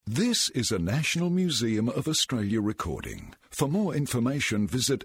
This is a National Museum of Australia recording. For more information, visit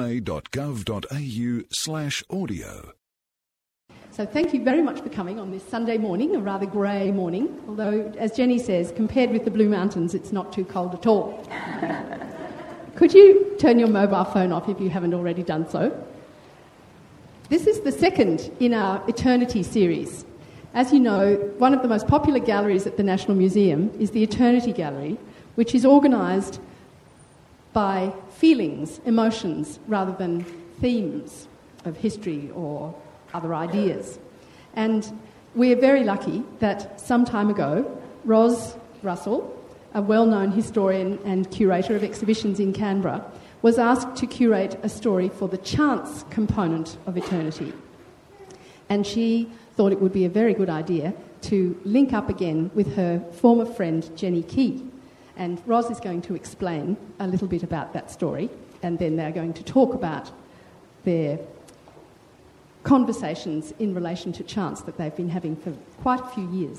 nma.gov.au/audio. So thank you very much for coming on this Sunday morning, a rather grey morning, although, as Jenny says, compared with the Blue Mountains, it's not too cold at all. Could you turn your mobile phone off if you haven't already done so? This is the second in our Eternity series. As you know, one of the most popular galleries at the National Museum is the Eternity Gallery, which is organised by feelings, emotions, rather than themes of history or other ideas. And we're very lucky that some time ago, Ros Russell, a well-known historian and curator of exhibitions in Canberra, was asked to curate a story for the chance component of Eternity. And she thought it would be a very good idea to link up again with her former friend Jenny Key. And Ros is going to explain a little bit about that story, and then they're going to talk about their conversations in relation to chance that they've been having for quite a few years.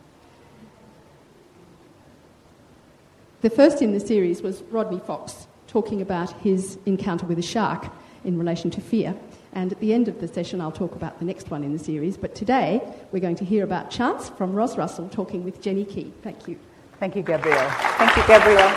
The first in the series was Rodney Fox talking about his encounter with a shark in relation to fear. And at the end of the session, I'll talk about the next one in the series. But today, we're going to hear about chance from Ros Russell talking with Jenny Key. Thank you. Thank you, Gabrielle. Thank you, Gabrielle.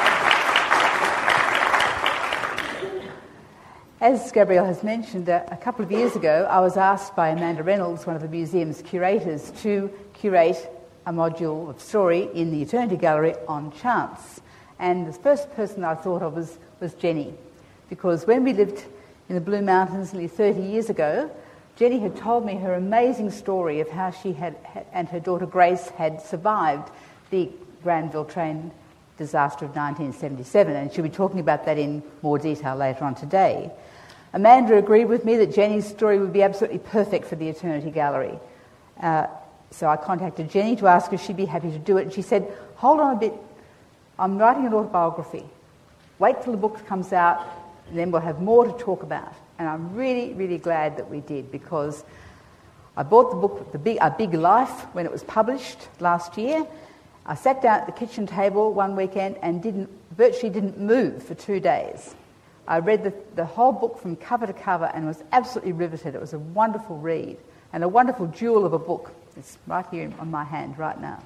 As Gabrielle has mentioned, a couple of years ago, I was asked by Amanda Reynolds, one of the museum's curators, to curate a module of story in the Eternity Gallery on chance. And the first person I thought of was Jenny, because when we lived in the Blue Mountains nearly 30 years ago, Jenny had told me her amazing story of how she and her daughter Grace had survived the Granville train disaster of 1977, and she'll be talking about that in more detail later on today. Amanda agreed with me that Jenny's story would be absolutely perfect for the Eternity Gallery. So I contacted Jenny to ask if she'd be happy to do it, and she said, "Hold on a bit, I'm writing an autobiography. Wait till the book comes out, and then we'll have more to talk about." And I'm really, really glad that we did, because I bought the book, A Big Life, when it was published last year. I sat down at the kitchen table one weekend and virtually didn't move for 2 days. I read the whole book from cover to cover and was absolutely riveted. It was a wonderful read and a wonderful jewel of a book. It's right here on my hand right now.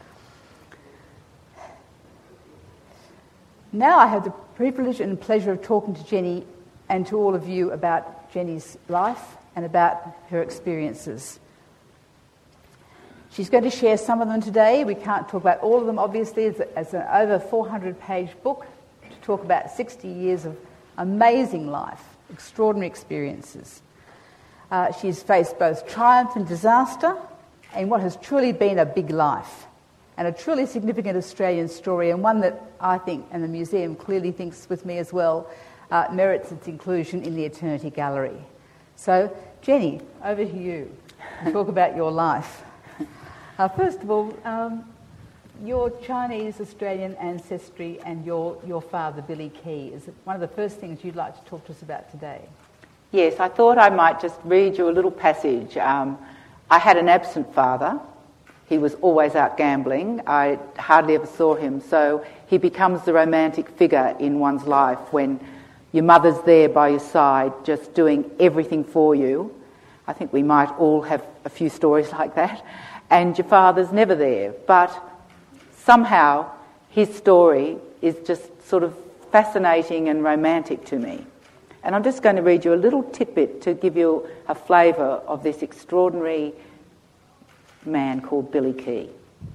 Now I have the privilege and pleasure of talking to Jenny and to all of you about Jenny's life and about her experiences. She's going to share some of them today. We can't talk about all of them, obviously. It's an over 400-page book to talk about 60 years of amazing life, extraordinary experiences. She's faced both triumph and disaster in what has truly been a big life, and a truly significant Australian story, and one that I think, and the museum clearly thinks with me as well, merits its inclusion in the Eternity Gallery. So, Jenny, over to you to talk about your life. First of all, your Chinese-Australian ancestry and your father, Billy Key, is one of the first things you'd like to talk to us about today. Yes, I thought I might just read you a little passage. I had an absent father. He was always out gambling. I hardly ever saw him, so he becomes the romantic figure in one's life when your mother's there by your side, just doing everything for you. I think we might all have a few stories like that. And your father's never there, but somehow his story is just sort of fascinating and romantic to me. And I'm just going to read you a little tidbit to give you a flavour of this extraordinary man called Billy Key.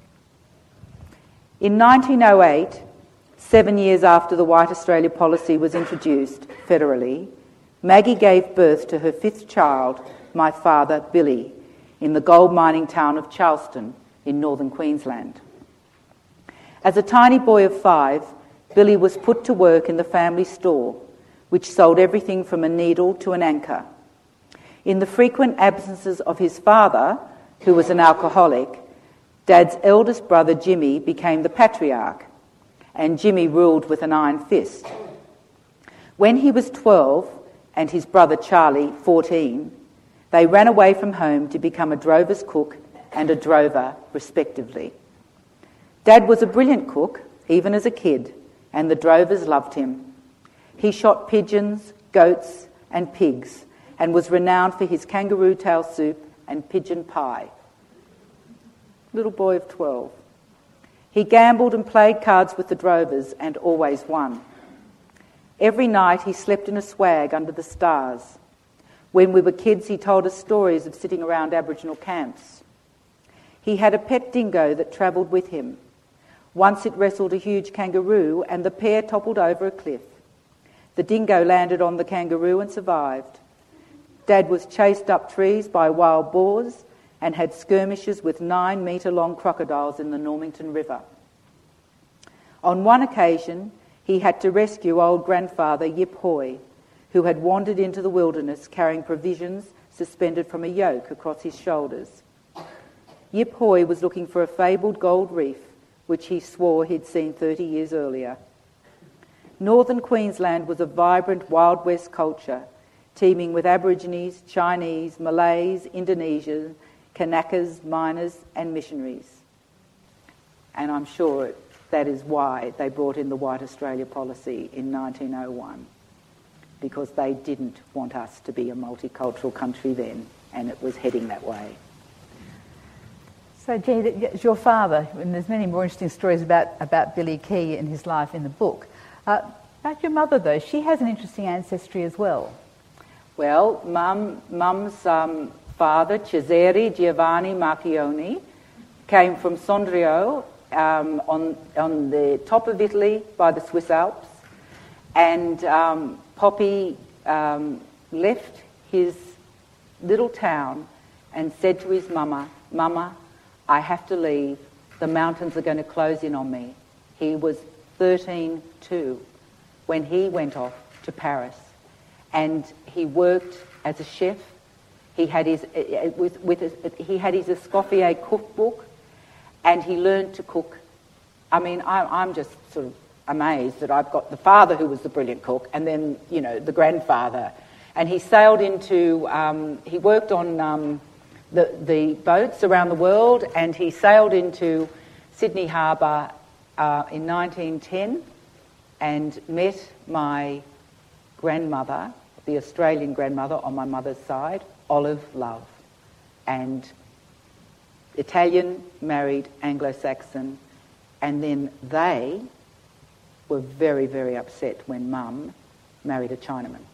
In 1908, 7 years after the White Australia policy was introduced federally, Maggie gave birth to her fifth child, my father, Billy, in the gold mining town of Charleston in northern Queensland. As a tiny boy of 5, Billy was put to work in the family store, which sold everything from a needle to an anchor. In the frequent absences of his father, who was an alcoholic, Dad's eldest brother Jimmy became the patriarch, and Jimmy ruled with an iron fist. When he was 12 and his brother Charlie 14, they ran away from home to become a drover's cook and a drover, respectively. Dad was a brilliant cook even as a kid, and the drovers loved him. He shot pigeons, goats, and pigs, and was renowned for his kangaroo tail soup and pigeon pie. Little boy of 12. He gambled and played cards with the drovers and always won. Every night he slept in a swag under the stars. When we were kids, he told us stories of sitting around Aboriginal camps. He had a pet dingo that travelled with him. Once it wrestled a huge kangaroo and the pair toppled over a cliff. The dingo landed on the kangaroo and survived. Dad was chased up trees by wild boars and had skirmishes with 9-metre-long crocodiles in the Normington River. On one occasion, he had to rescue old grandfather Yip Hoy, who had wandered into the wilderness carrying provisions suspended from a yoke across his shoulders. Yip Hoy was looking for a fabled gold reef, which he swore he'd seen 30 years earlier. Northern Queensland was a vibrant Wild West culture, teeming with Aborigines, Chinese, Malays, Indonesians, Kanakas, miners and missionaries. And I'm sure that is why they brought in the White Australia policy in 1901, because they didn't want us to be a multicultural country then, and it was heading that way. So, Jenny, your father, and there's many more interesting stories about Billy Key and his life in the book. About your mother, though, she has an interesting ancestry as well. Well, Mum's father, Cesare Giovanni Marchioni, came from Sondrio on the top of Italy by the Swiss Alps, and Poppy left his little town and said to his mama, "Mama, I have to leave. The mountains are going to close in on me." He was 13 too when he went off to Paris, and he worked as a chef. He had his Escoffier cookbook, and he learned to cook. I mean, I'm just sort of amazed that I've got the father who was the brilliant cook, and then the grandfather. And he sailed into. He worked on the boats around the world, and he sailed into Sydney Harbour in 1910, and met my grandmother, the Australian grandmother on my mother's side, Olive Love, and Italian, married Anglo-Saxon, and then they were very, very upset when Mum married a Chinaman.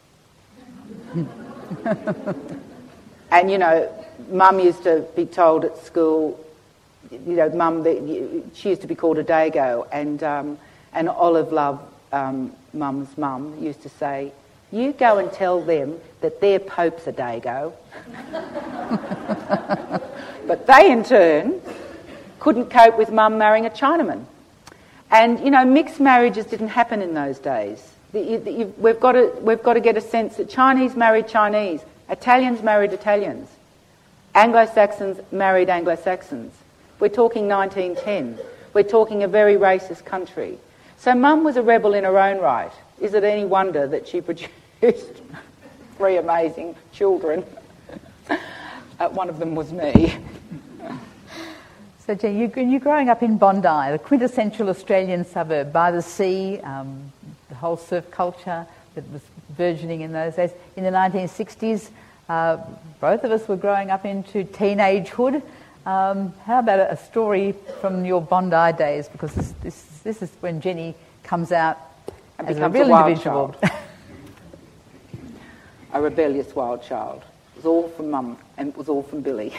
And Mum used to be told at school, Mum, she used to be called a Dago, and Olive Love, Mum's mum, used to say, "You go and tell them that their Pope's a Dago." But they, in turn, couldn't cope with Mum marrying a Chinaman. And, mixed marriages didn't happen in those days. We've got to get a sense that Chinese married Chinese, Italians married Italians, Anglo-Saxons married Anglo-Saxons. We're talking 1910. We're talking a very racist country. So Mum was a rebel in her own right. Is it any wonder that she produced 3 amazing children? One of them was me. So, Jane, you're growing up in Bondi, the quintessential Australian suburb, by the sea, the whole surf culture that was burgeoning in those days. In the 1960s, both of us were growing up into teenagehood. How about a story from your Bondi days? Because this is when Jenny comes out and as a real individual. A rebellious wild child. It was all from Mum and it was all from Billy.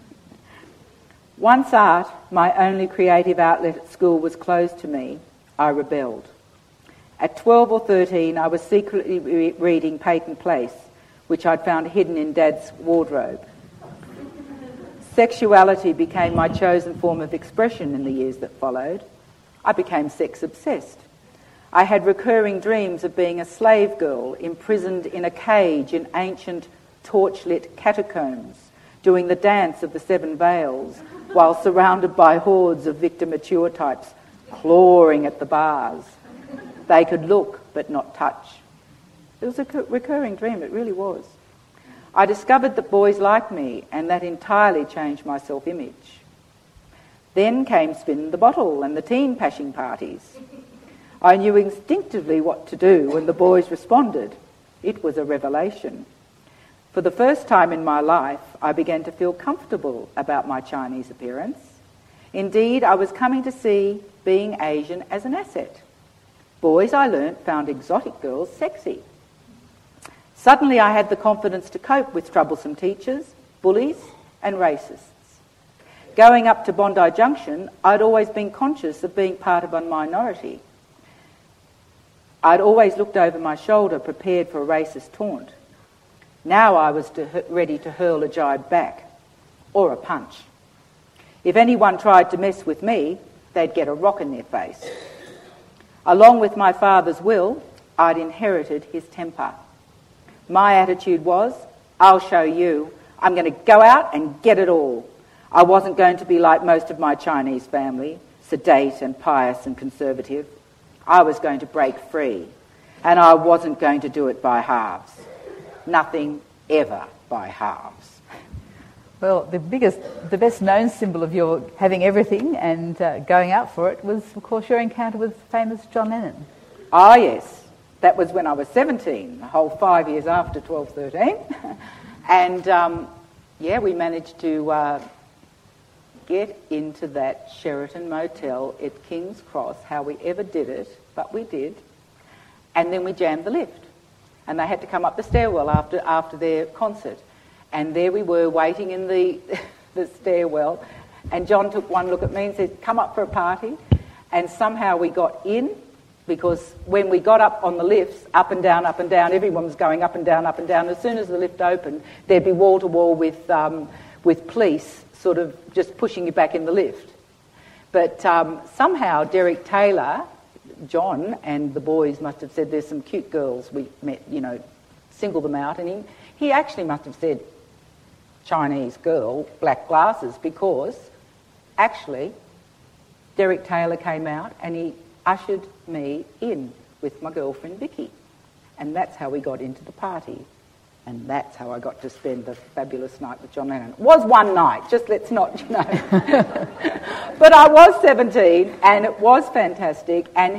Once art, my only creative outlet at school, was closed to me, I rebelled. At 12 or 13, I was secretly reading Peyton Place, which I'd found hidden in Dad's wardrobe. Sexuality became my chosen form of expression in the years that followed. I became sex-obsessed. I had recurring dreams of being a slave girl imprisoned in a cage in ancient torch-lit catacombs, doing the dance of the 7 veils, while surrounded by hordes of Victor Mature types clawing at the bars. They could look but not touch. It was a recurring dream, it really was. I discovered that boys liked me, and that entirely changed my self-image. Then came Spin the Bottle and the teen pashing parties. I knew instinctively what to do when the boys responded. It was a revelation. For the first time in my life, I began to feel comfortable about my Chinese appearance. Indeed, I was coming to see being Asian as an asset. Boys, I learnt, found exotic girls sexy. Suddenly I had the confidence to cope with troublesome teachers, bullies and racists. Going up to Bondi Junction, I'd always been conscious of being part of a minority. I'd always looked over my shoulder, prepared for a racist taunt. Now I was ready to hurl a jibe back, or a punch. If anyone tried to mess with me, they'd get a rock in their face. Along with my father's will, I'd inherited his temper. My attitude was, I'll show you. I'm going to go out and get it all. I wasn't going to be like most of my Chinese family, sedate and pious and conservative. I was going to break free, and I wasn't going to do it by halves. Nothing ever by halves. Well, the best known symbol of your having everything and going out for it was, of course, your encounter with famous John Lennon. Ah, yes. That was when I was 17, a whole 5 years after 12, 13. And, we managed to get into that Sheraton Motel at King's Cross, how we ever did it, but we did. And then we jammed the lift. And they had to come up the stairwell after their concert. And there we were waiting in the stairwell. And John took one look at me and said, come up for a party. And somehow we got in, because when we got up on the lifts, up and down, everyone was going up and down, up and down. As soon as the lift opened, there'd be wall to wall with police sort of just pushing you back in the lift. But somehow Derek Taylor, John and the boys must have said, there's some cute girls we met, single them out. And he actually must have said, Chinese girl, black glasses, because actually Derek Taylor came out and he ushered me in with my girlfriend Vicky. And that's how we got into the party. And that's how I got to spend the fabulous night with John Lennon. It was one night, just let's not, But I was 17 and it was fantastic. And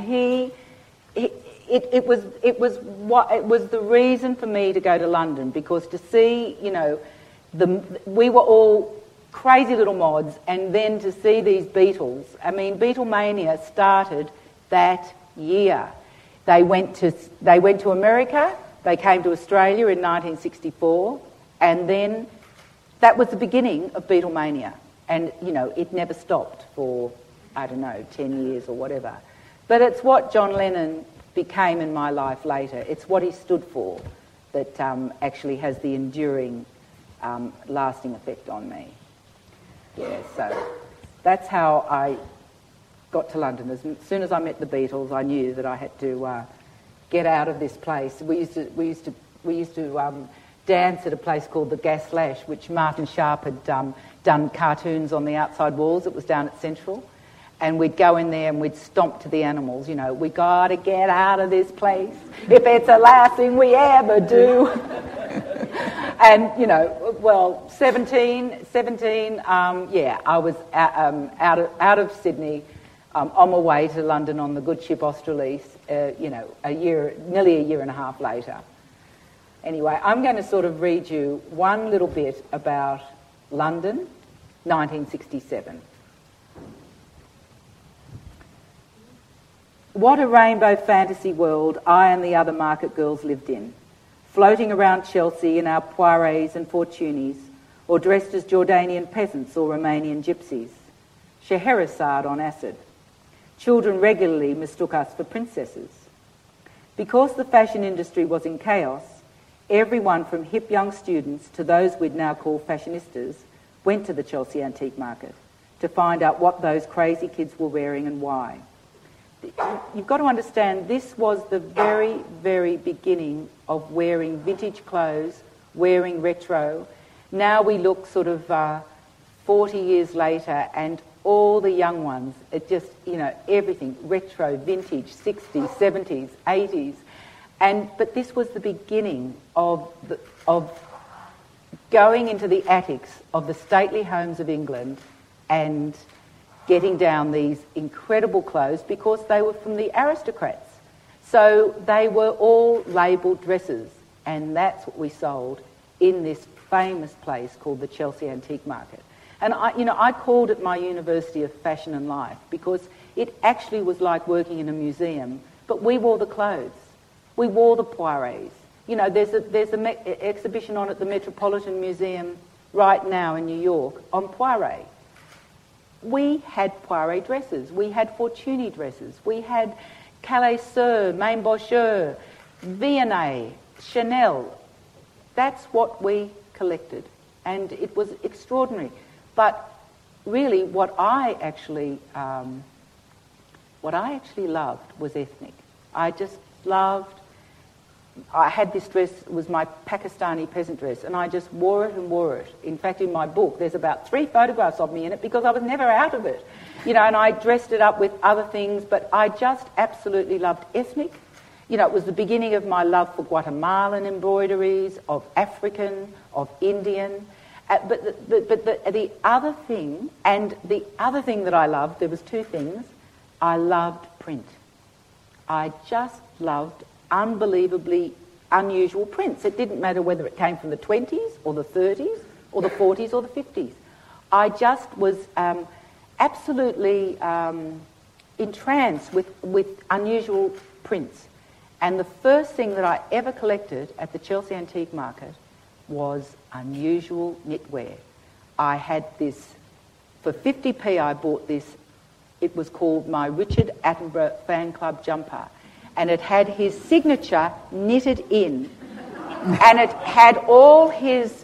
it was the reason for me to go to London, because to see, we were all crazy little mods, and then to see these Beatles. I mean, Beatlemania started that year. They went to America, they came to Australia in 1964, and then that was the beginning of Beatlemania. And, it never stopped for, 10 years or whatever. But it's what John Lennon became in my life later. It's what he stood for that actually has the enduring, lasting effect on me. Yeah, so that's how I got to London. As soon as I met the Beatles, I knew that I had to get out of this place. We used to dance at a place called the Gaslash, which Martin Sharp had done cartoons on the outside walls. It was down at Central. And we'd go in there and we'd stomp to the animals, we got to get out of this place if it's the last thing we ever do. And, 17, I was out of Sydney, on my way to London on the good ship Australis, nearly a year and a half later. Anyway, I'm going to sort of read you one little bit about London, 1967. What a rainbow fantasy world I and the other market girls lived in, floating around Chelsea in our Poirets and Fortunis, or dressed as Jordanian peasants or Romanian gypsies, Scheherazade on acid. Children regularly mistook us for princesses. Because the fashion industry was in chaos, everyone from hip young students to those we'd now call fashionistas went to the Chelsea Antique Market to find out what those crazy kids were wearing and why. You've got to understand, this was the very, very beginning of wearing vintage clothes, wearing retro. Now we look sort of 40 years later and all the young ones, it just, everything, retro, vintage, 60s, 70s, 80s. But this was the beginning of going into the attics of the stately homes of England and getting down these incredible clothes because they were from the aristocrats. So they were all labelled dresses, and that's what we sold in this famous place called the Chelsea Antique Market. And I called it my University of Fashion and Life because it actually was like working in a museum, but we wore the clothes. We wore the poirets. There's an exhibition on at the Metropolitan Museum right now in New York on poiret. We had poiret dresses. We had Fortuny dresses. We had Calais Sur, Main Boucher, V&A, Chanel. That's what we collected, and it was extraordinary. But really, what I actually loved was ethnic. I just loved. I had this dress, it was my Pakistani peasant dress, and I just wore it and wore it. In fact, in my book, there's about 3 photographs of me in it because I was never out of it. And I dressed it up with other things, but I just absolutely loved ethnic. It was the beginning of my love for Guatemalan embroideries, of African, of Indian. But the other thing, and the other thing that I loved, there was 2 things. I loved print. I just loved unbelievably unusual prints. It didn't matter whether it came from the 20s or the 30s or the 40s or the 50s. I just was absolutely entranced with unusual prints. And the first thing that I ever collected at the Chelsea Antique Market was unusual knitwear. I had this, for 50p I bought this, it was called my Richard Attenborough Fan Club jumper. And it had his signature knitted in. And it had all his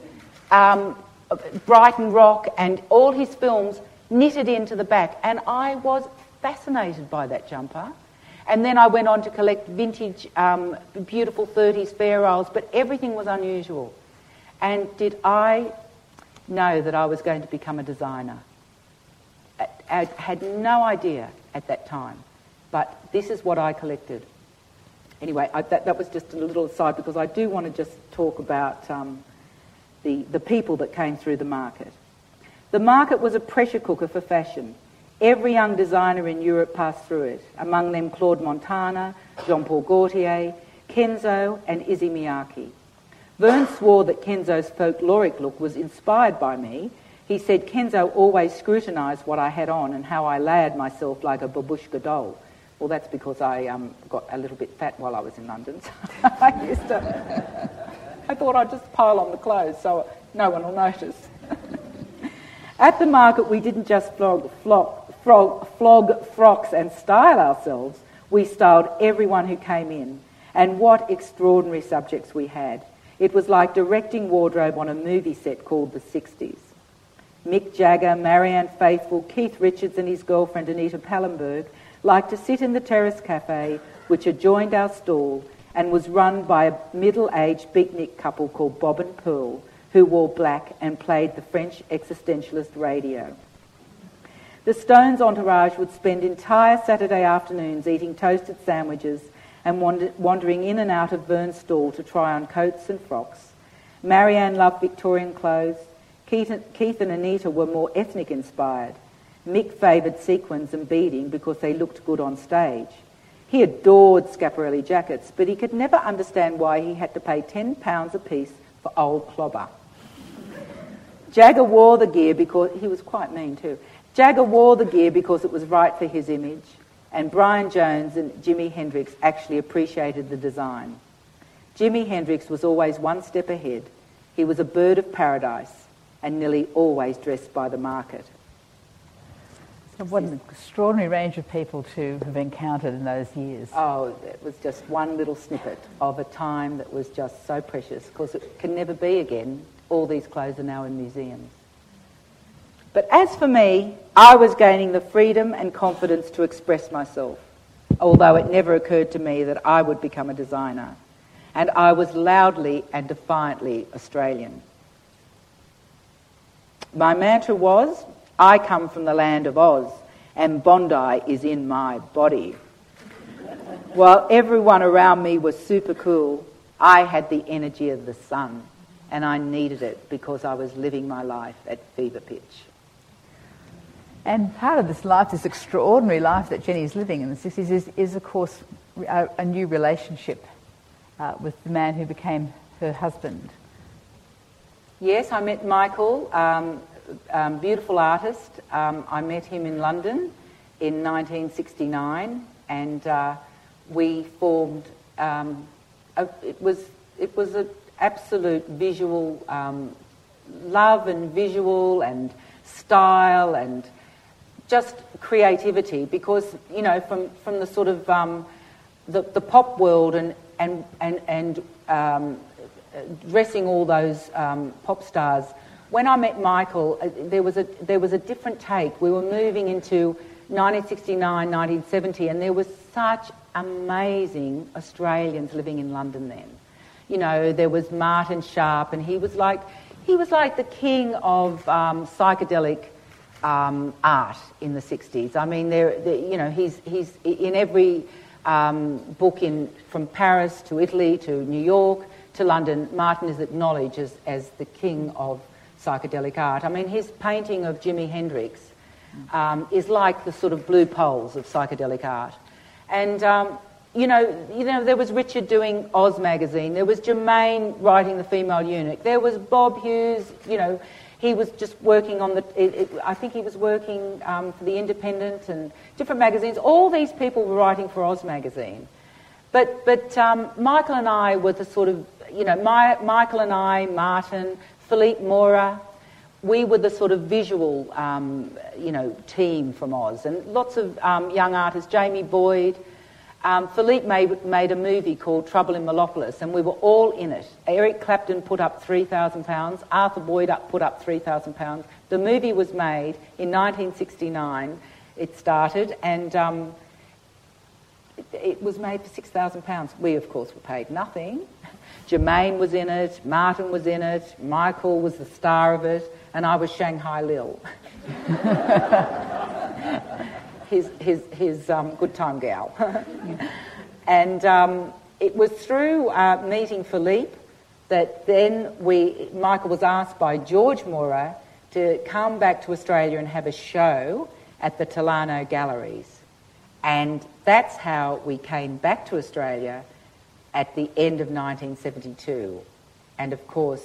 Brighton Rock and all his films knitted into the back. And I was fascinated by that jumper. And then I went on to collect vintage, beautiful 30s Fair Isles, but everything was unusual. And did I know that I was going to become a designer? I had no idea at that time, but this is what I collected. Anyway, that was just a little aside because I do want to just talk about the people that came through the market. The market was a pressure cooker for fashion. Every young designer in Europe passed through it, among them Claude Montana, Jean-Paul Gaultier, Kenzo and Issey Miyake. Verne swore that Kenzo's folkloric look was inspired by me. He said Kenzo always scrutinised what I had on and how I layered myself like a babushka doll. Well, that's because I got a little bit fat while I was in London. So I thought I'd just pile on the clothes so no one will notice. At the market, we didn't just flog frocks and style ourselves. We styled everyone who came in. And what extraordinary subjects we had. It was like directing wardrobe on a movie set called The 60s. Mick Jagger, Marianne Faithfull, Keith Richards and his girlfriend Anita Pallenberg liked to sit in the Terrace Cafe, which adjoined our stall and was run by a middle-aged beatnik couple called Bob and Pearl, who wore black and played the French existentialist radio. The Stones entourage would spend entire Saturday afternoons eating toasted sandwiches and wandering in and out of Verne's stall to try on coats and frocks. Marianne loved Victorian clothes. Keith and Anita were more ethnic inspired. Mick favoured sequins and beading because they looked good on stage. He adored Schiaparelli jackets, but he could never understand why he had to pay £10 a piece for old clobber. Jagger wore the gear because he was quite mean too. Jagger wore the gear because it was right for his image, and Brian Jones and Jimi Hendrix actually appreciated the design. Jimi Hendrix was always one step ahead. He was a bird of paradise and nearly always dressed by the market. So what an extraordinary range of people to have encountered in those years. Oh, it was just one little snippet of a time that was just so precious, because it can never be again. All these clothes are now in museums. But as for me, I was gaining the freedom and confidence to express myself, although it never occurred to me that I would become a designer. And I was loudly and defiantly Australian. My mantra was, I come from the land of Oz, and Bondi is in my body. While everyone around me was super cool, I had the energy of the sun, and I needed it because I was living my life at fever pitch. And part of this life, this extraordinary life that Jenny's living in the 60s is of course, a new relationship with the man who became her husband. Yes, I met Michael, beautiful artist. I met him in London in 1969, and we formed. It was an absolute visual love and visual and style and just creativity, because from the sort of the pop world and dressing all those pop stars. When I met Michael, there was a different take. We were moving into 1969, 1970, and there was such amazing Australians living in London then. There was Martin Sharp, and he was like the king of psychedelic art in the 60s. I mean, he's in every book from Paris to Italy to New York to London. Martin is acknowledged as the king of psychedelic art. I mean, his painting of Jimi Hendrix is like the sort of blue poles of psychedelic art. And there was Richard doing Oz magazine. There was Germaine writing The Female Eunuch. There was Bob Hughes. He was just working on I think he was working for The Independent and different magazines. All these people were writing for Oz magazine. But Michael and I were the sort of, Michael and I, Martin, Philippe Mora, we were the sort of visual, team from Oz. And lots of young artists, Jamie Boyd. Philippe made a movie called Trouble in Melopolis, and we were all in it. Eric Clapton put up £3,000. Arthur Boyd put up £3,000. The movie was made in 1969. It started, and it was made for £6,000. We, of course, were paid nothing. Germaine was in it, Martin was in it, Michael was the star of it, and I was Shanghai Lil. his good time gal. And it was through meeting Philippe that then Michael was asked by George Mora to come back to Australia and have a show at the Tolano Galleries. And that's how we came back to Australia at the end of 1972. And of course,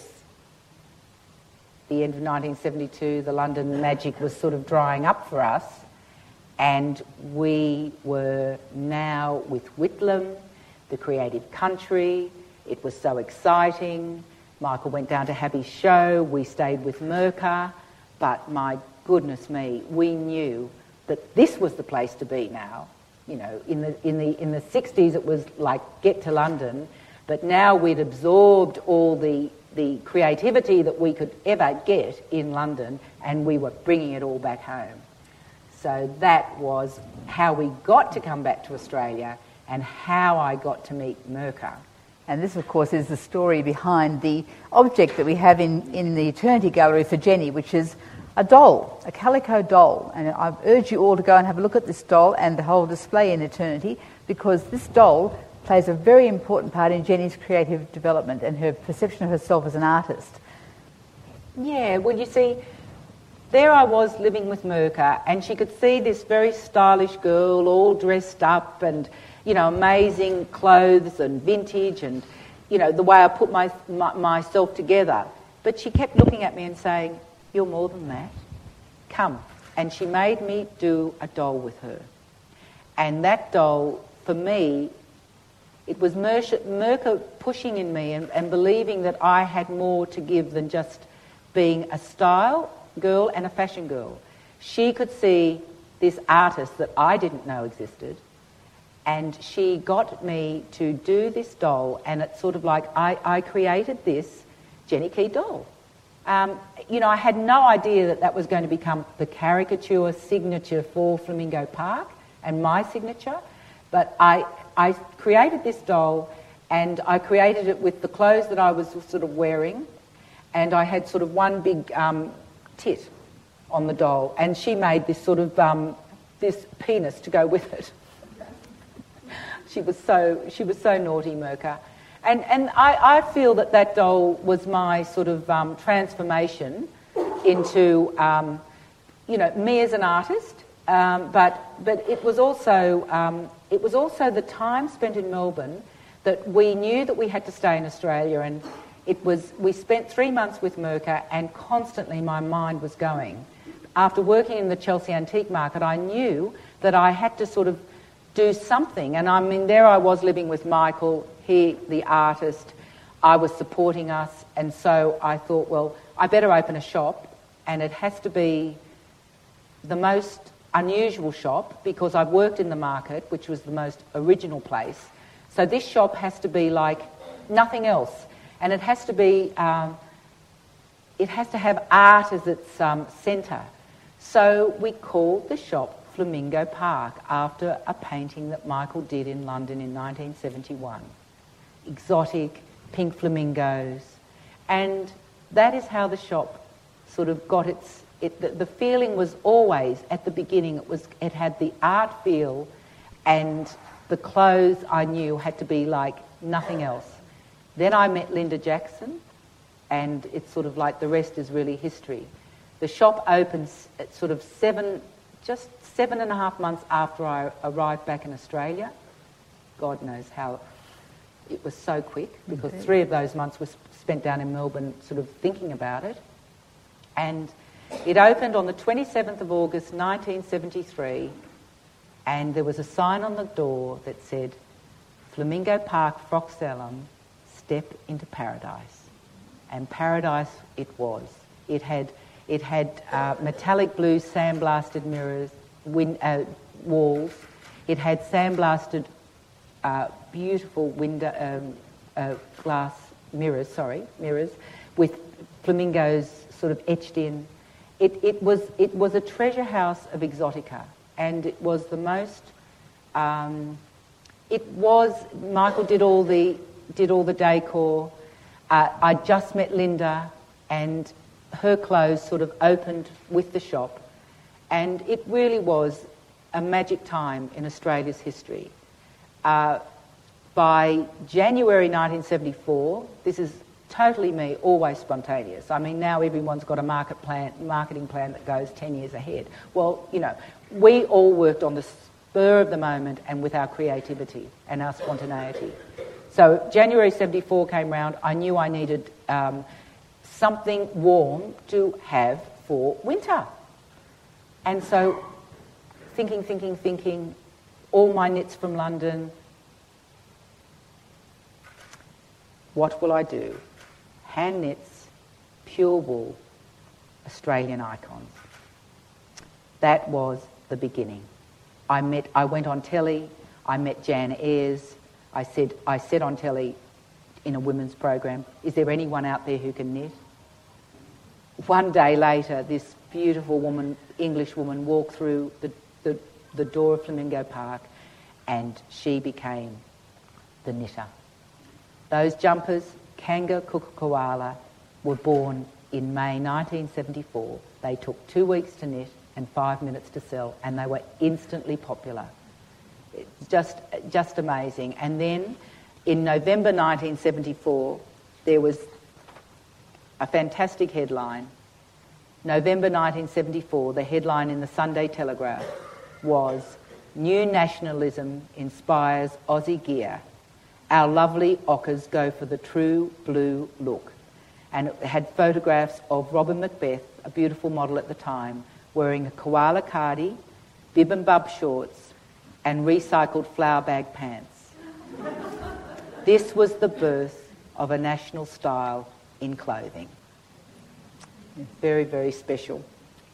the end of 1972, the London magic was sort of drying up for us. And we were now with Whitlam, the creative country. It was so exciting. Michael went down to have his show. We stayed with Merca. But my goodness me, we knew that this was the place to be now. In the 60s it was like, get to London. But now we'd absorbed all the creativity that we could ever get in London, and we were bringing it all back home. So that was how we got to come back to Australia and how I got to meet Merca. And this, of course, is the story behind the object that we have in the Eternity Gallery for Jenny, which is a doll, a calico doll. And I urge you all to go and have a look at this doll and the whole display in Eternity, because this doll plays a very important part in Jenny's creative development and her perception of herself as an artist. Yeah, well, you see, there I was living with Merca, and she could see this very stylish girl all dressed up and, amazing clothes and vintage and, the way I put myself together. But she kept looking at me and saying, "You're more than that. Come." And she made me do a doll with her. And that doll, for me, it was Merca pushing in me and believing that I had more to give than just being a style girl and a fashion girl. She could see this artist that I didn't know existed, and she got me to do this doll, and it's sort of like I created this Jenny Key doll. I had no idea that was going to become the caricature signature for Flamingo Park and my signature, but I created this doll, and I created it with the clothes that I was sort of wearing, and I had sort of one big tit on the doll, and she made this sort of this penis to go with it. She was so naughty, Merca. And I feel that doll was my sort of transformation into me as an artist, but it was also the time spent in Melbourne that we knew that we had to stay in Australia, and we spent 3 months with Mirka, and constantly my mind was going. After working in the Chelsea Antique Market, I knew that I had to sort of do something, and I mean, there I was living with Michael, he, the artist, I was supporting us, and so I thought, well, I better open a shop, and it has to be the most unusual shop because I've worked in the market, which was the most original place. So this shop has to be like nothing else, and it has to be, it has to have art as its centre. So we called the shop Flamingo Park after a painting that Michael did in London in 1971. Exotic pink flamingos, and that is how the shop sort of got the feeling was always at the beginning, it had the art feel, and the clothes I knew had to be like nothing else. Then I met Linda Jackson, and it's sort of like the rest is really history. The shop opens at sort of 7.5 months after I arrived back in Australia. God knows how it was so quick, because 3 of those months were spent down in Melbourne sort of thinking about it. And it opened on the 27th of August 1973, and there was a sign on the door that said, Flamingo Park, Froxellum, step into paradise. And paradise it was. It had metallic blue sandblasted mirrors, walls. It had sandblasted beautiful window glass mirrors with flamingos sort of etched in. It was a treasure house of exotica, and it was the most. Michael did all the decor. I just met Linda, and her clothes sort of opened with the shop, and it really was a magic time in Australia's history. By January 1974, this is totally me, always spontaneous. I mean, now everyone's got a marketing plan that goes 10 years ahead. Well, we all worked on the spur of the moment and with our creativity and our spontaneity. So January 74 came round. I knew I needed something warm to have for winter. And so thinking, all my knits from London. What will I do? Hand knits, pure wool, Australian icons. That was the beginning. I went on telly, I met Jan Ayres. I said on telly in a women's program, is there anyone out there who can knit? One day later, this beautiful woman, English woman, walked through the door of Flamingo Park, and she became the knitter. Those jumpers, Kanga Kukukoala, were born in May 1974. They took 2 weeks to knit and 5 minutes to sell, and they were instantly popular. It's just amazing. And then in November 1974, there was a fantastic headline. November 1974, the headline in the Sunday Telegraph was, "New nationalism inspires Aussie gear. Our lovely ochres go for the true blue look." And it had photographs of Robin Macbeth, a beautiful model at the time, wearing a koala cardi, bib and bub shorts, and recycled flower bag pants. This was the birth of a national style in clothing. Very, very special.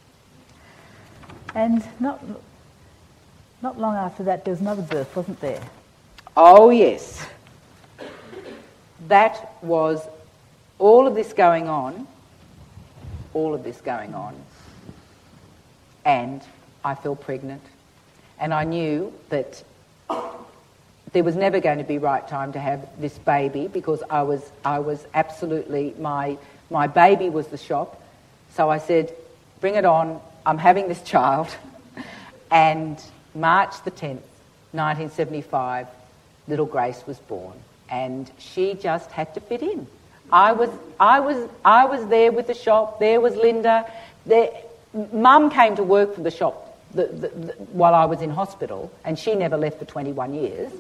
And not long after that, there was another birth, wasn't there? Oh, yes. That was all of this going on, and I fell pregnant. And I knew that there was never going to be right time to have this baby, because I was absolutely, my baby was the shop. So I said, bring it on, I'm having this child. And March the 10th, 1975, little Grace was born, and she just had to fit in. I was there with the shop. There was Linda. Mum came to work for the shop while I was in hospital, and she never left for 21 years.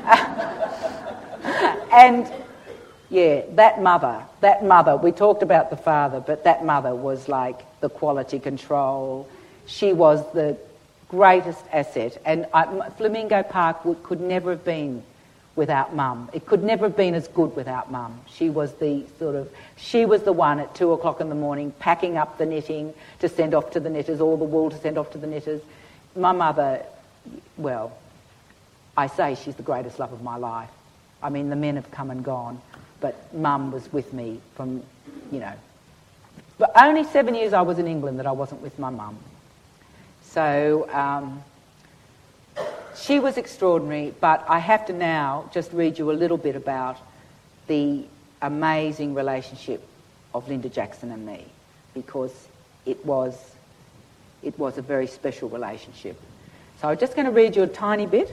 And yeah, that mother, we talked about the father, but that mother was like the quality control. She was the greatest asset. And Flamingo Park could never have been without Mum. It could never have been as good without Mum. She was the one at 2 o'clock in the morning packing up the knitting to send off to the knitters, all the wool to send off to the knitters. My mother, well, I say she's the greatest love of my life. I mean, the men have come and gone, but Mum was with me from, But only 7 years I was in England that I wasn't with my mum. So she was extraordinary, but I have to now just read you a little bit about the amazing relationship of Linda Jackson and me, because it was a very special relationship. So I'm just going to read you a tiny bit.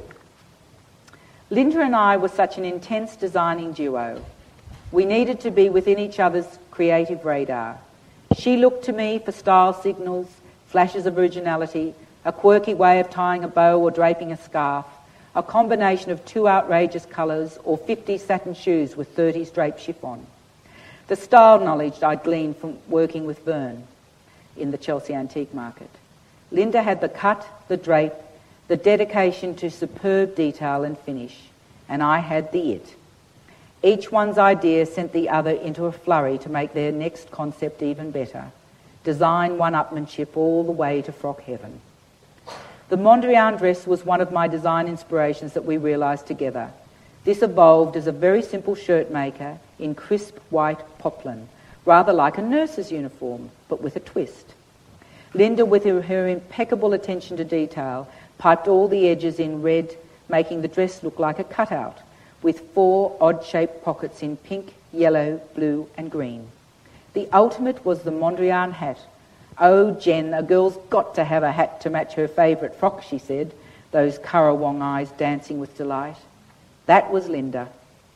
Linda and I were such an intense designing duo. We needed to be within each other's creative radar. She looked to me for style signals, flashes of originality, a quirky way of tying a bow or draping a scarf, a combination of 2 outrageous colours or 50 satin shoes with 30 draped chiffon. The style knowledge I'd gleaned from working with Vern in the Chelsea Antique Market. Linda had the cut, the drape, the dedication to superb detail and finish, and I had the it. Each one's idea sent the other into a flurry to make their next concept even better. Design one-upmanship all the way to frock heaven. The Mondrian dress was one of my design inspirations that we realised together. This evolved as a very simple shirt maker in crisp white poplin, rather like a nurse's uniform, but with a twist. Linda, with her impeccable attention to detail, piped all the edges in red, making the dress look like a cutout, with 4 odd-shaped pockets in pink, yellow, blue and green. The ultimate was the Mondrian hat. "Oh, Jen, a girl's got to have a hat to match her favourite frock," she said, those Currawong eyes dancing with delight. That was Linda.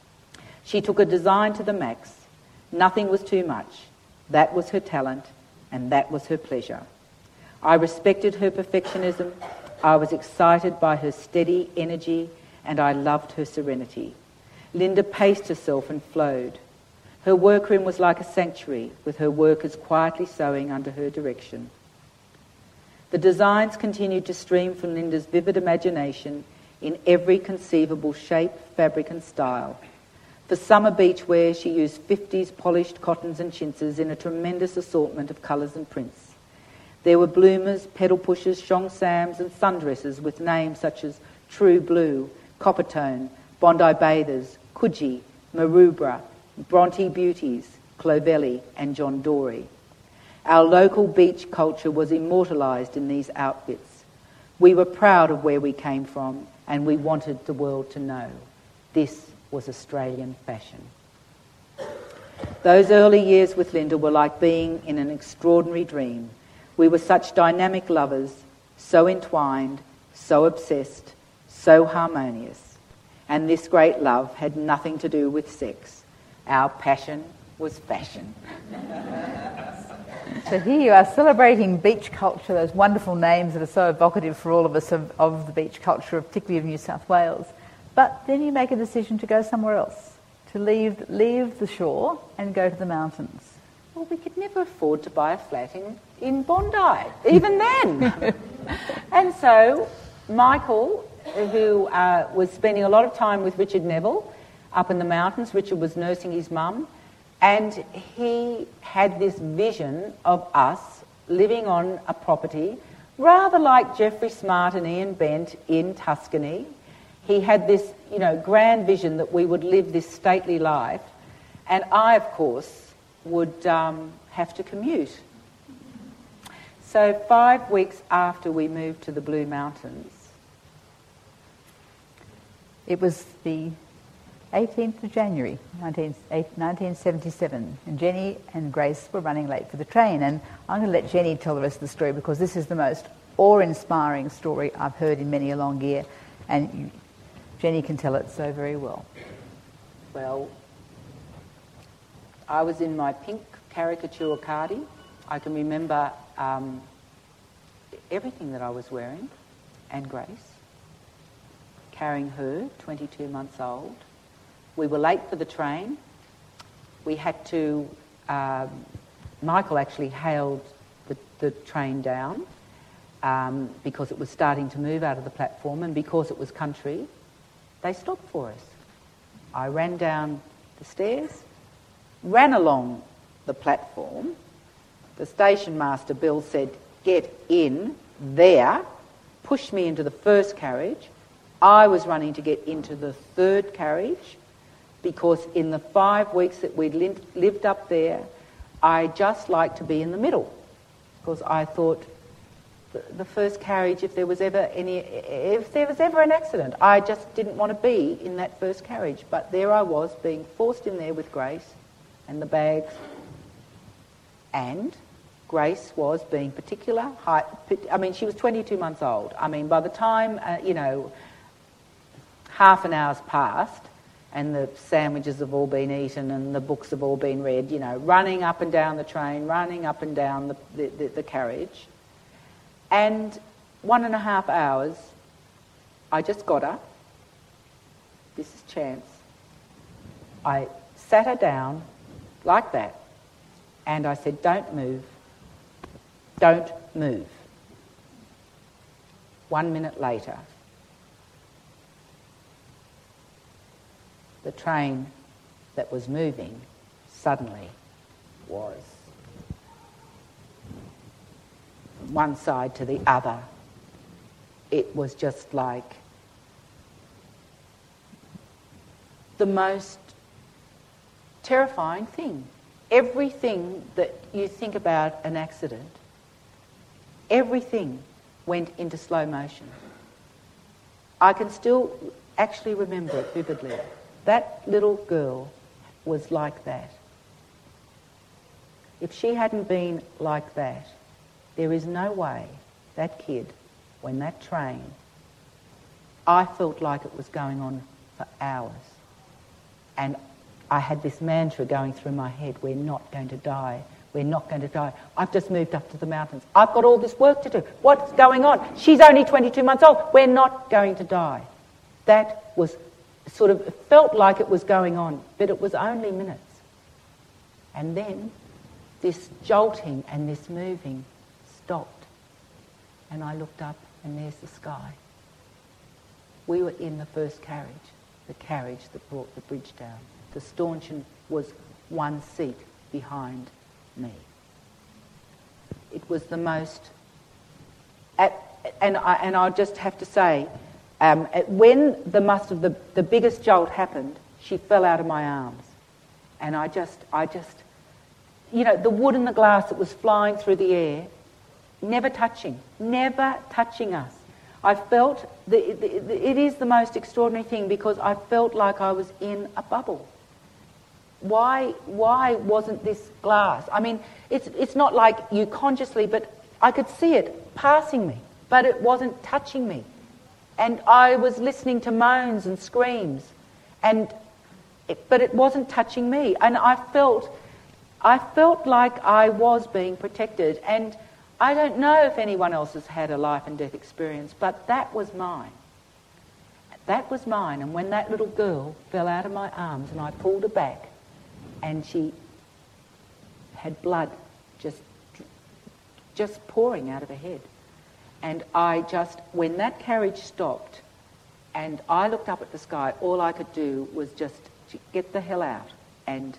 She took a design to the max. Nothing was too much. That was her talent, and that was her pleasure. I respected her perfectionism. I was excited by her steady energy, and I loved her serenity. Linda paced herself and flowed. Her workroom was like a sanctuary, with her workers quietly sewing under her direction. The designs continued to stream from Linda's vivid imagination in every conceivable shape, fabric and style. For summer beachwear, she used 50s polished cottons and chintzes in a tremendous assortment of colours and prints. There were bloomers, pedal pushers, Cheongsams and sundresses with names such as True Blue, Coppertone, Bondi Bathers, Coogee, Maroubra, Bronte Beauties, Clovelly and John Dory. Our local beach culture was immortalised in these outfits. We were proud of where we came from, and we wanted the world to know this was Australian fashion. Those early years with Linda were like being in an extraordinary dream. We were such dynamic lovers, so entwined, so obsessed, so harmonious. And this great love had nothing to do with sex. Our passion was fashion. So here you are celebrating beach culture, those wonderful names that are so evocative for all of us of the beach culture, particularly of New South Wales. But then you make a decision to go somewhere else, to leave the shore and go to the mountains. Well, we could never afford to buy a flat in Bondi, even then. And so Michael, who was spending a lot of time with Richard Neville up in the mountains, Richard was nursing his mum, and he had this vision of us living on a property rather like Geoffrey Smart and Ian Bent in Tuscany. He had this, grand vision that we would live this stately life, and I, of course, would have to commute. So 5 weeks after we moved to the Blue Mountains, it was the 18th of January 1977, and Jenny and Grace were running late for the train, and I'm going to let Jenny tell the rest of the story because this is the most awe-inspiring story I've heard in many a long year, and Jenny can tell it so very well. Well, I was in my pink caricature cardi. I can remember everything that I was wearing, and Grace, carrying her, 22 months old. We were late for the train. We had to... Michael actually hailed the train down because it was starting to move out of the platform, and because it was country, they stopped for us. I ran down the stairs, ran along the platform. The station master, Bill, said, "Get in there," pushed me into the first carriage. I was running to get into the third carriage because in the 5 weeks that we'd lived up there, I just liked to be in the middle, because I thought the first carriage, if there was ever an accident, I just didn't want to be in that first carriage. But there I was, being forced in there with Grace and the bags. And Grace was being particular. I mean, she was 22 months old. I mean, by the time, half an hour's passed, and the sandwiches have all been eaten and the books have all been read, running up and down the train, running up and down the carriage. And 1.5 hours, I just got her. This is Chance. I sat her down like that, and I said, "Don't move. Don't move." 1 minute later, the train that was moving suddenly was from one side to the other. It was just like the most terrifying thing. Everything that you think about an accident, everything went into slow motion. I can still actually remember it vividly. That little girl was like that. If she hadn't been like that, there is no way that kid, when that train, I felt like it was going on for hours. And I had this mantra going through my head, "We're not going to die. We're not going to die. I've just moved up to the mountains. I've got all this work to do. What's going on? She's only 22 months old. We're not going to die." That was sort of, it felt like it was going on, but it was only minutes. And then this jolting and this moving stopped. And I looked up, and there's the sky. We were in the first carriage, the carriage that brought the bridge down. The stanchion was one seat behind me. It was the most... And I'll just have to say, when the biggest jolt happened, she fell out of my arms. And I just, the wood and the glass that was flying through the air, never touching us. I felt, it is the most extraordinary thing, because I felt like I was in a bubble. Why wasn't this glass? I mean, it's not like you consciously, but I could see it passing me, but it wasn't touching me. And I was listening to moans and screams, but it wasn't touching me. And I felt like I was being protected. And I don't know if anyone else has had a life and death experience, but that was mine. That was mine. And when that little girl fell out of my arms and I pulled her back, and she had blood just pouring out of her head. And when that carriage stopped and I looked up at the sky, all I could do was just get the hell out. And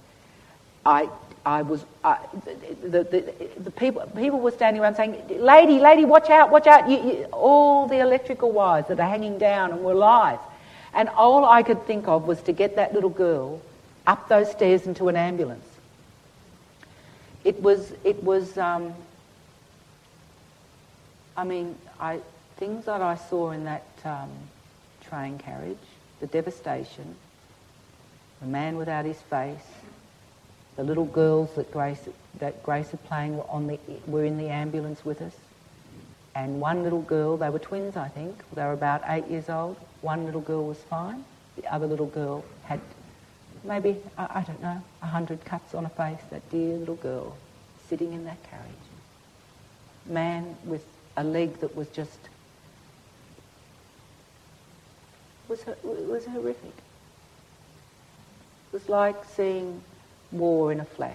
the people were standing around saying, lady, watch out, all the electrical wires that are hanging down and were live. And all I could think of was to get that little girl up those stairs into an ambulance. Things that I saw in that train carriage, the devastation, the man without his face, the little girls that Grace had playing were in the ambulance with us, and one little girl, they were twins I think, they were about 8 years old, one little girl was fine, the other little girl had maybe, 100 cuts on her face, that dear little girl sitting in that carriage. Man with a leg that was just was horrific. It was like seeing war in a flash.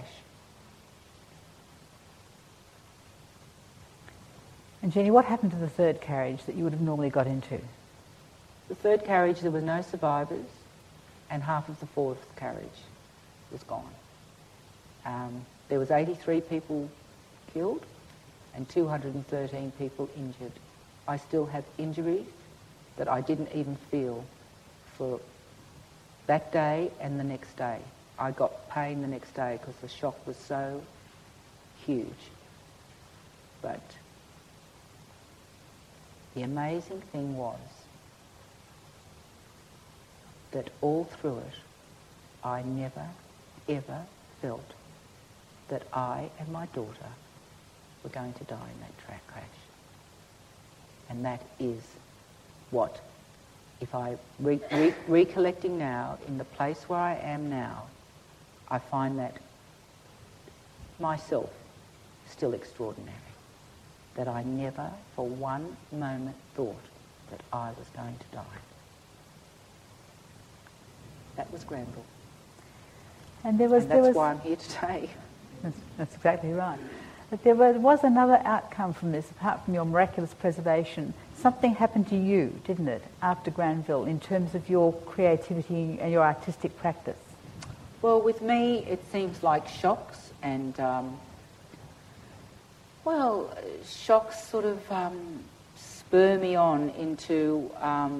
And Jenny, what happened to the third carriage that you would have normally got into? The third carriage, there were no survivors, and half of the fourth carriage was gone. There was 83 people killed and 213 people injured. I still have injuries that I didn't even feel for that day and the next day. I got pain the next day because the shock was so huge. But the amazing thing was that all through it, I never, ever felt that I and my daughter were going to die in that track crash. And that is what, if I recollecting now, in the place where I am now, I find that myself still extraordinary. That I never for one moment thought that I was going to die. That was Granville. And that's why I'm here today. That's exactly right. But there was another outcome from this, apart from your miraculous preservation. Something happened to you, didn't it, after Granville, in terms of your creativity and your artistic practice? Well, with me, it seems like shocks and, shocks sort of spur me on into,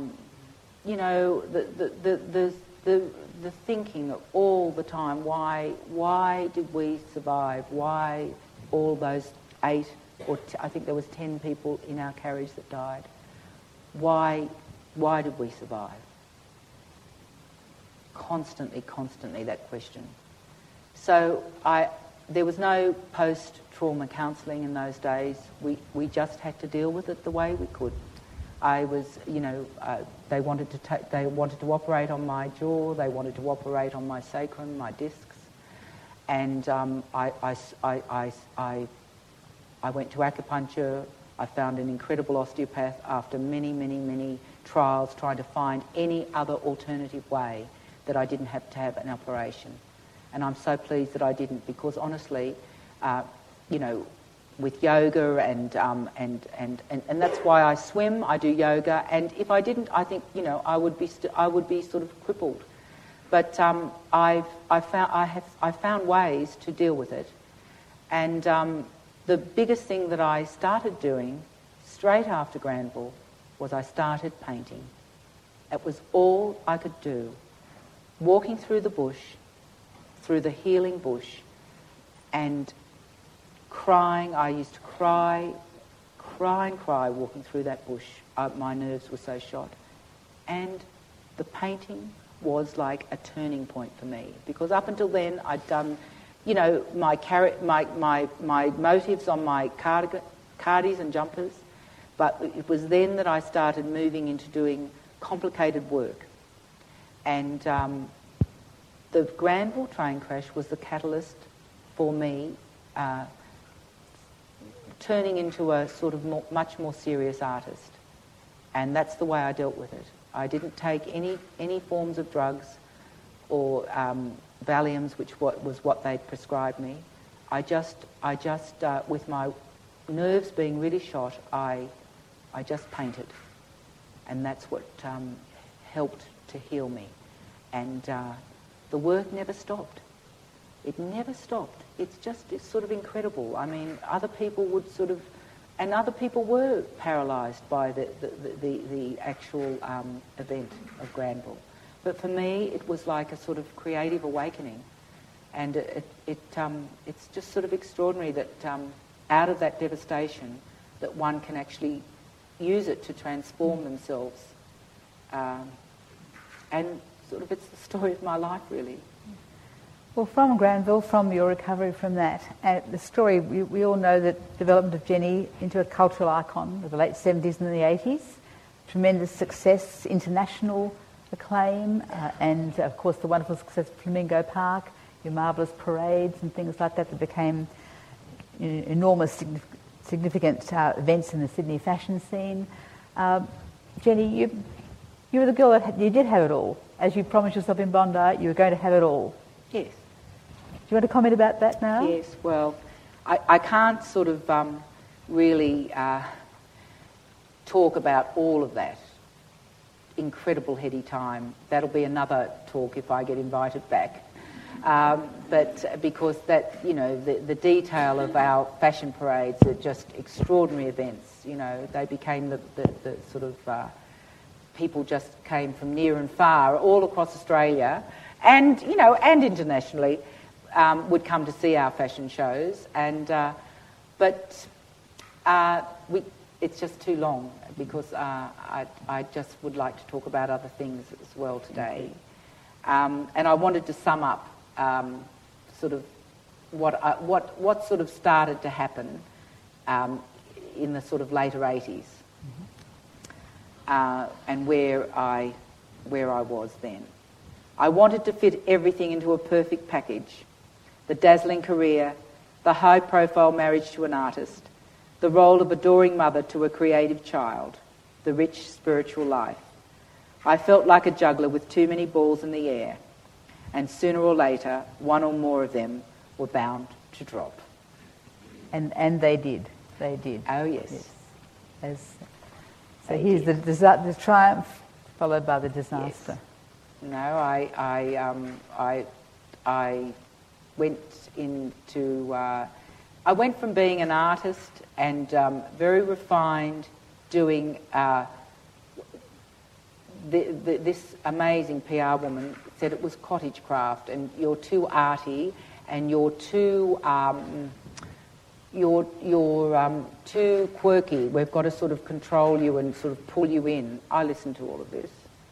the thinking all the time. Why did we survive? Why all those 8 or I think there was 10 people in our carriage that died? Why did we survive? Constantly that question. So there was no post-trauma counselling in those days. We just had to deal with it the way we could. I was, they wanted to operate on my jaw. They wanted to operate on my sacrum, my discs, and I went to acupuncture. I found an incredible osteopath after many trials, trying to find any other alternative way that I didn't have to have an operation. And I'm so pleased that I didn't, because honestly, with yoga and that's why I swim, I do yoga, and if I didn't, I think I would be sort of crippled. But I found ways to deal with it, and the biggest thing that I started doing straight after Granville was I started painting. It was all I could do, walking through the bush, through the healing bush, and crying. I used to cry walking through that bush. My nerves were so shot. And the painting was like a turning point for me, because up until then I'd done, my motifs on my cardies and jumpers, but it was then that I started moving into doing complicated work. And the Granville train crash was the catalyst for me turning into a sort of much more serious artist. And that's the way I dealt with it. I didn't take any forms of drugs or Valiums, which was what they prescribed me. I just with my nerves being really shot, I just painted. And that's what helped to heal me. And the work never stopped. It never stopped. It's sort of incredible. I mean, other people would sort of, and other people were paralysed by the actual event of Granville. But for me, it was like a sort of creative awakening. And it's just sort of extraordinary that out of that devastation, that one can actually use it to transform themselves. And sort of it's the story of my life, really. Well, from Granville, from your recovery from that, the story, we all know the development of Jenny into a cultural icon of the late 70s and the 80s, tremendous success, international acclaim, and of course the wonderful success of Flamingo Park, your marvellous parades and things like that became enormous significant events in the Sydney fashion scene. Jenny, you were the girl that you did have it all. As you promised yourself in Bondi, you were going to have it all. Yes. Do you want to comment about that now? Yes, well, I can't sort of really talk about all of that incredible heady time. That'll be another talk if I get invited back. But because that, you know, the detail of our fashion parades are just extraordinary events. You know, they became the sort of people just came from near and far, all across Australia, and you know, and internationally, would come to see our fashion shows. And but it's just too long because I just would like to talk about other things as well today. And I wanted to sum up sort of what sort of started to happen in the sort of later 80s, and where I was then. I wanted to fit everything into a perfect package: the dazzling career, the high-profile marriage to an artist, the role of adoring mother to a creative child, the rich spiritual life. I felt like a juggler with too many balls in the air, and sooner or later, one or more of them were bound to drop. And they did. They did. Oh, yes. So here's the triumph followed by the disaster. Yes. No, I went into... I went from being an artist and very refined, doing... this amazing PR woman said it was cottage craft, and you're too arty, and you're too too quirky. We've got to sort of control you and sort of pull you in. I listened to all of this.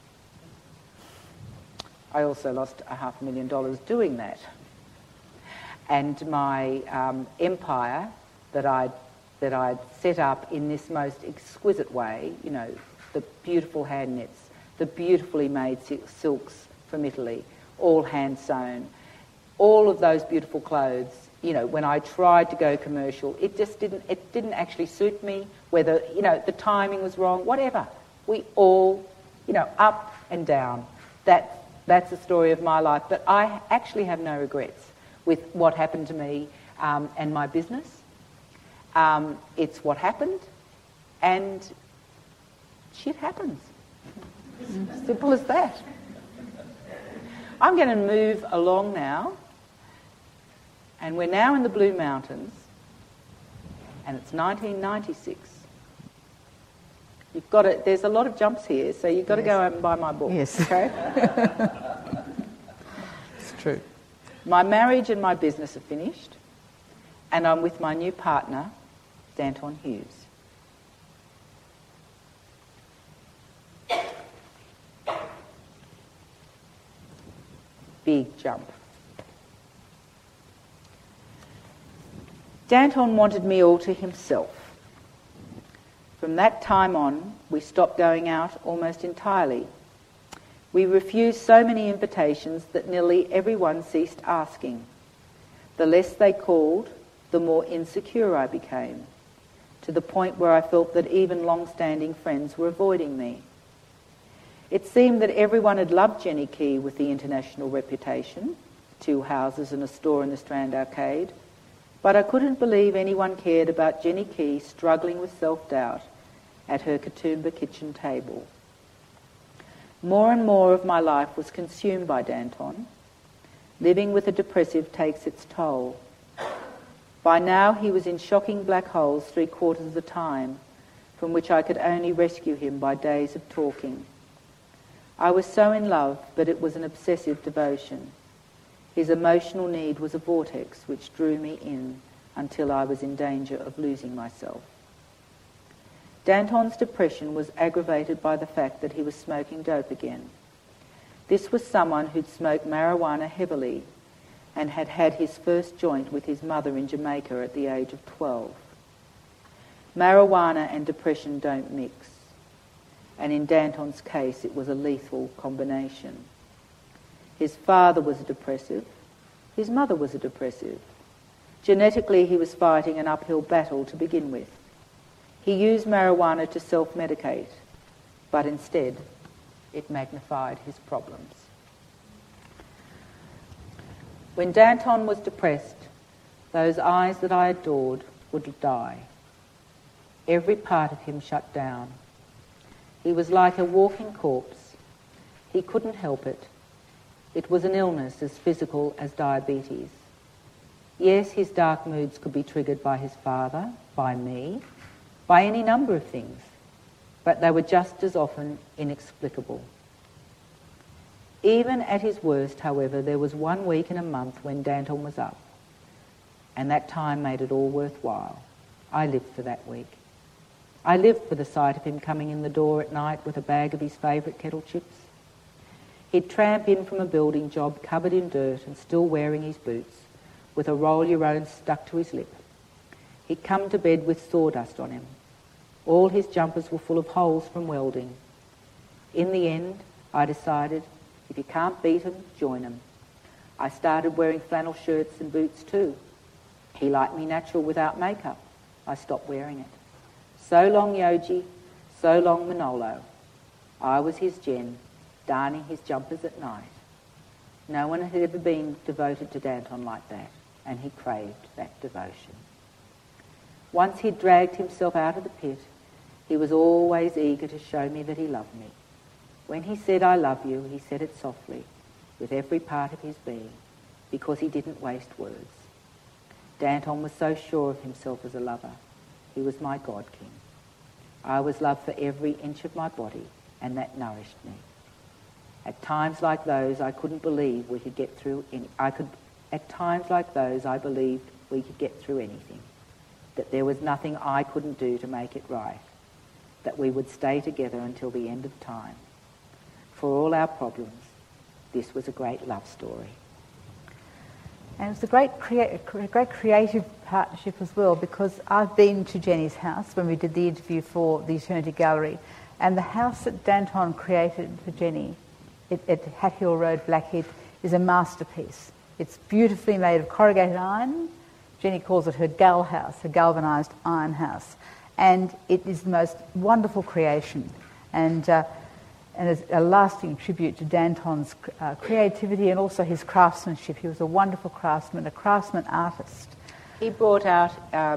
I also lost $500,000 doing that, and my empire that I'd set up in this most exquisite way. You know, the beautiful hand knits, the beautifully made silks from Italy, all hand sewn, all of those beautiful clothes. You know, when I tried to go commercial, it didn't actually suit me, whether, you know, the timing was wrong, whatever. We all, you know, up and down. That's the story of my life. But I actually have no regrets with what happened to me and my business. It's what happened, and shit happens. Simple as that. I'm going to move along now, and we're now in the Blue Mountains, and it's 1996. You've got to, there's a lot of jumps here, so you've got to go out and buy my book. Yes. Okay? It's true. My marriage and my business are finished, and I'm with my new partner, Danton Hughes. Big jump. Danton wanted me all to himself. From that time on, we stopped going out almost entirely. We refused so many invitations that nearly everyone ceased asking. The less they called, the more insecure I became, to the point where I felt that even long-standing friends were avoiding me. It seemed that everyone had loved Jenny Key with the international reputation, 2 houses and a store in the Strand Arcade, but I couldn't believe anyone cared about Jenny Key struggling with self-doubt at her Katoomba kitchen table. More and more of my life was consumed by Danton. Living with a depressive takes its toll. By now he was in shocking black holes 3/4 of the time, from which I could only rescue him by days of talking. I was so in love, but it was an obsessive devotion. His emotional need was a vortex which drew me in until I was in danger of losing myself. Danton's depression was aggravated by the fact that he was smoking dope again. This was someone who'd smoked marijuana heavily and had had his first joint with his mother in Jamaica at the age of 12. Marijuana and depression don't mix, and in Danton's case it was a lethal combination. His father was a depressive, his mother was a depressive. Genetically, he was fighting an uphill battle to begin with. He used marijuana to self-medicate, but instead it magnified his problems. When Danton was depressed, those eyes that I adored would die. Every part of him shut down. He was like a walking corpse. He couldn't help it. It was an illness as physical as diabetes. Yes, his dark moods could be triggered by his father, by me, by any number of things, but they were just as often inexplicable. Even at his worst, however, there was 1 week in a month when Danton was up, and that time made it all worthwhile. I lived for that week. I lived for the sight of him coming in the door at night with a bag of his favourite kettle chips. He'd tramp in from a building job covered in dirt and still wearing his boots, with a roll-your-own stuck to his lip. He'd come to bed with sawdust on him. All his jumpers were full of holes from welding. In the end, I decided, if you can't beat 'em, join 'em. I started wearing flannel shirts and boots too. He liked me natural without makeup. I stopped wearing it. So long, Yogi, so long, Manolo. I was his Jen, darning his jumpers at night. No one had ever been devoted to Danton like that, and he craved that devotion. Once he'd dragged himself out of the pit, he was always eager to show me that he loved me. When he said, "I love you," he said it softly, with every part of his being, because he didn't waste words. Danton was so sure of himself as a lover. He was my God King. I was loved for every inch of my body, and that nourished me. At times like those, I couldn't believe we could get through At times like those, I believed we could get through anything, that there was nothing I couldn't do to make it right, that we would stay together until the end of time. For all our problems, this was a great love story. And it was a great creative partnership as well, because I've been to Jenny's house when we did the interview for the Eternity Gallery, and the house that Danton created for Jenny at Hat Hill Road, Blackheath, is a masterpiece. It's beautifully made of corrugated iron. Jenny calls it her gal house, her galvanised iron house. And it is the most wonderful creation. And it's a lasting tribute to Danton's creativity and also his craftsmanship. He was a wonderful craftsman, a craftsman artist. He brought out,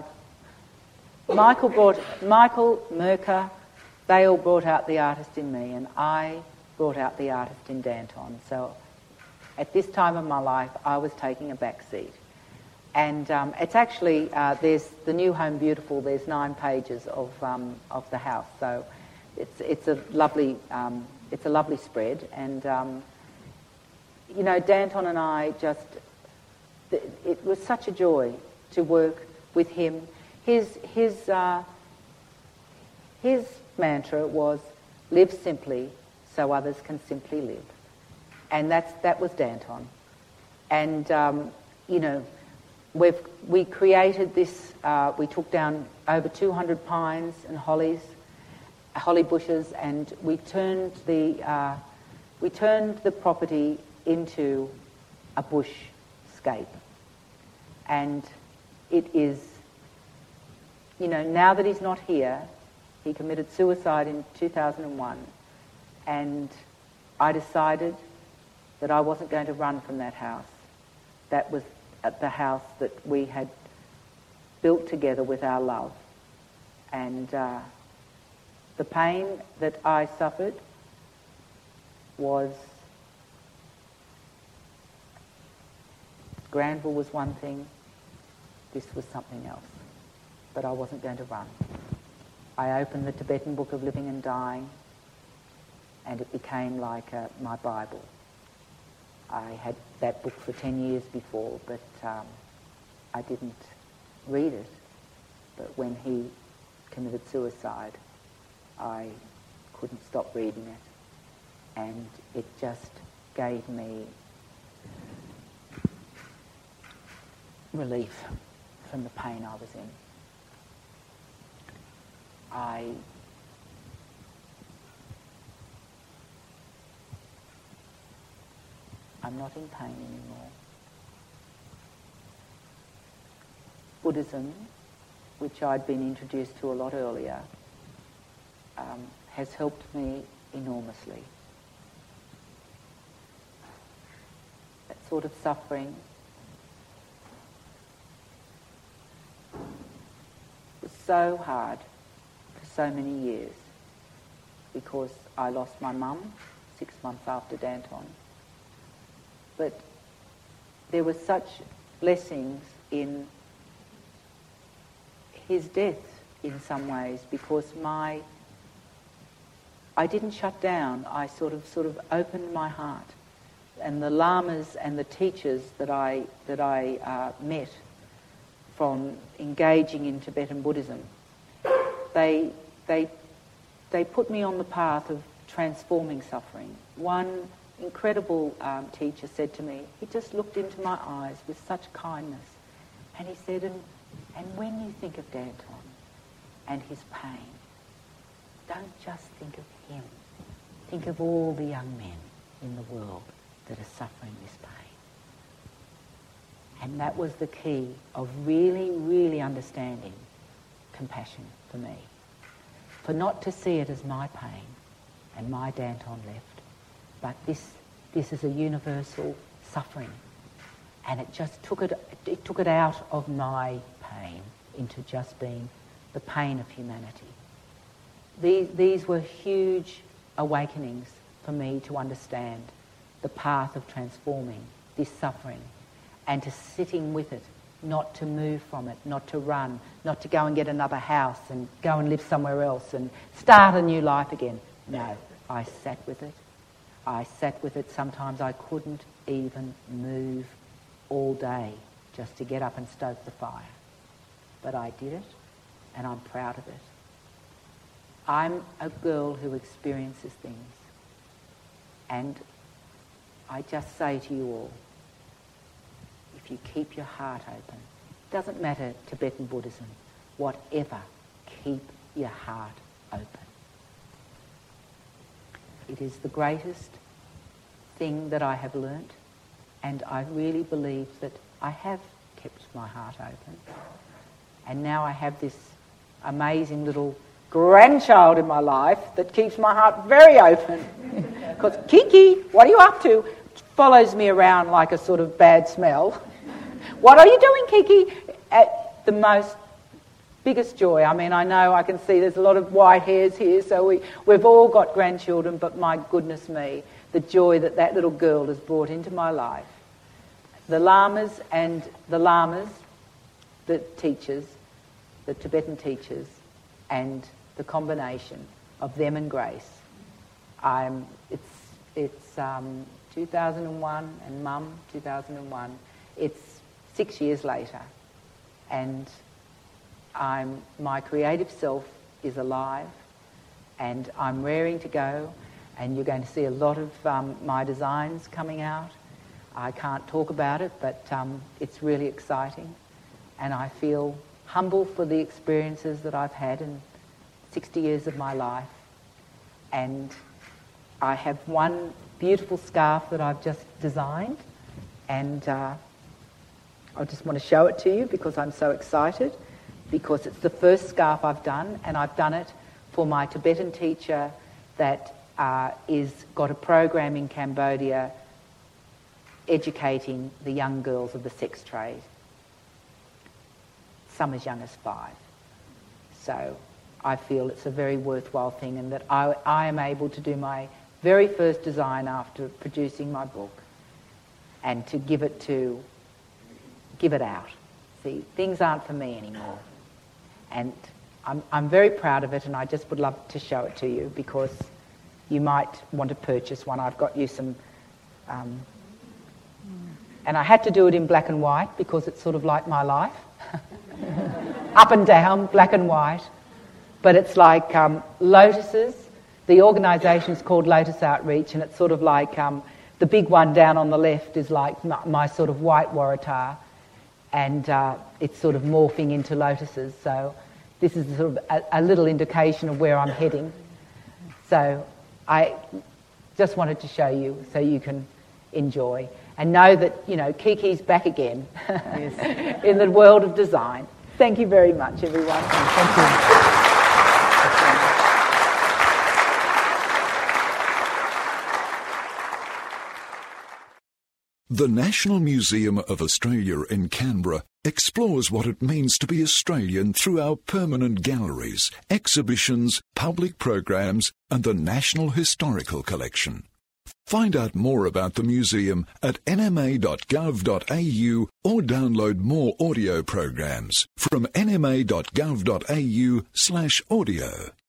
Michael, Merker, they all brought out the artist in me, and I brought out the artist in Danton. So at this time of my life, I was taking a back seat. And it's actually, there's the New Home Beautiful, there's 9 pages of the house. So it's a lovely spread. And, Danton and I just, it was such a joy to work with him. His mantra was, live simply so others can simply live. And that was Danton. And, we created this, we took down over 200 pines and holly bushes, and we turned the property into a bushscape. And it is, now that he's not here, he committed suicide in 2001, and I decided that I wasn't going to run from that house. That was the house that we had built together with our love. And the pain that I suffered was, Granville was one thing, this was something else. But I wasn't going to run. I opened the Tibetan Book of Living and Dying, and it became like my Bible. I had that book for 10 years before, but I didn't read it. But when he committed suicide, I couldn't stop reading it. And it just gave me relief from the pain I was in. I'm not in pain anymore. Buddhism, which I'd been introduced to a lot earlier, has helped me enormously. That sort of suffering was so hard for so many years because I lost my mum 6 months after Danton. But there were such blessings in his death in some ways because I didn't shut down. I sort of opened my heart, and the lamas and the teachers that I met from engaging in Tibetan Buddhism, they put me on the path of transforming suffering. One incredible teacher said to me, he just looked into my eyes with such kindness, and he said, and when you think of Danton and his pain, don't just think of him. Think of all the young men in the world that are suffering this pain. And that was the key of really, really understanding compassion for me. For not to see it as my pain and my Danton left, but this is a universal suffering. And it just took it out of my pain into just being the pain of humanity. These were huge awakenings for me to understand the path of transforming this suffering and to sitting with it, not to move from it, not to run, not to go and get another house and go and live somewhere else and start a new life again. No, I sat with it. I sat with it. Sometimes I couldn't even move all day just to get up and stoke the fire. But I did it, and I'm proud of it. I'm a girl who experiences things, and I just say to you all, if you keep your heart open, it doesn't matter Tibetan Buddhism, whatever, keep your heart open. It is the greatest thing that I have learnt, and I really believe that I have kept my heart open. And now I have this amazing little grandchild in my life that keeps my heart very open. Because Kiki, what are you up to? Follows me around like a sort of bad smell. What are you doing, Kiki? At the most biggest joy. I mean, I know I can see there's a lot of white hairs here, so we've all got grandchildren, but my goodness me, the joy that little girl has brought into my life. The lamas, the teachers, the Tibetan teachers, and the combination of them and Grace. It's 2001 and Mum 2001. It's 6 years later, and my creative self is alive, and I'm raring to go, and you're going to see a lot of my designs coming out. I can't talk about it, but it's really exciting, and I feel humble for the experiences that I've had in 60 years of my life. And I have one beautiful scarf that I've just designed, and I just want to show it to you because I'm so excited, because it's the first scarf I've done, and I've done it for my Tibetan teacher that is got a program in Cambodia educating the young girls of the sex trade, some as young as 5. So I feel it's a very worthwhile thing, and that I am able to do my very first design after producing my book and to give it out. See, things aren't for me anymore. And I'm very proud of it, and I just would love to show it to you because you might want to purchase one. I've got you some... and I had to do it in black and white because it's sort of like my life. Up and down, black and white. But it's like lotuses. The organisation's called Lotus Outreach, and it's sort of like the big one down on the left is like my sort of white waratah, and it's sort of morphing into lotuses. So this is sort of a little indication of where I'm heading. So I just wanted to show you so you can enjoy. and know that, you know, Kiki's back again Yes. in the world of design. Thank you very much, everyone. Thank you. The National Museum of Australia in Canberra explores what it means to be Australian through our permanent galleries, exhibitions, public programs, and the National Historical Collection. Find out more about the museum at nma.gov.au or download more audio programs from nma.gov.au/audio.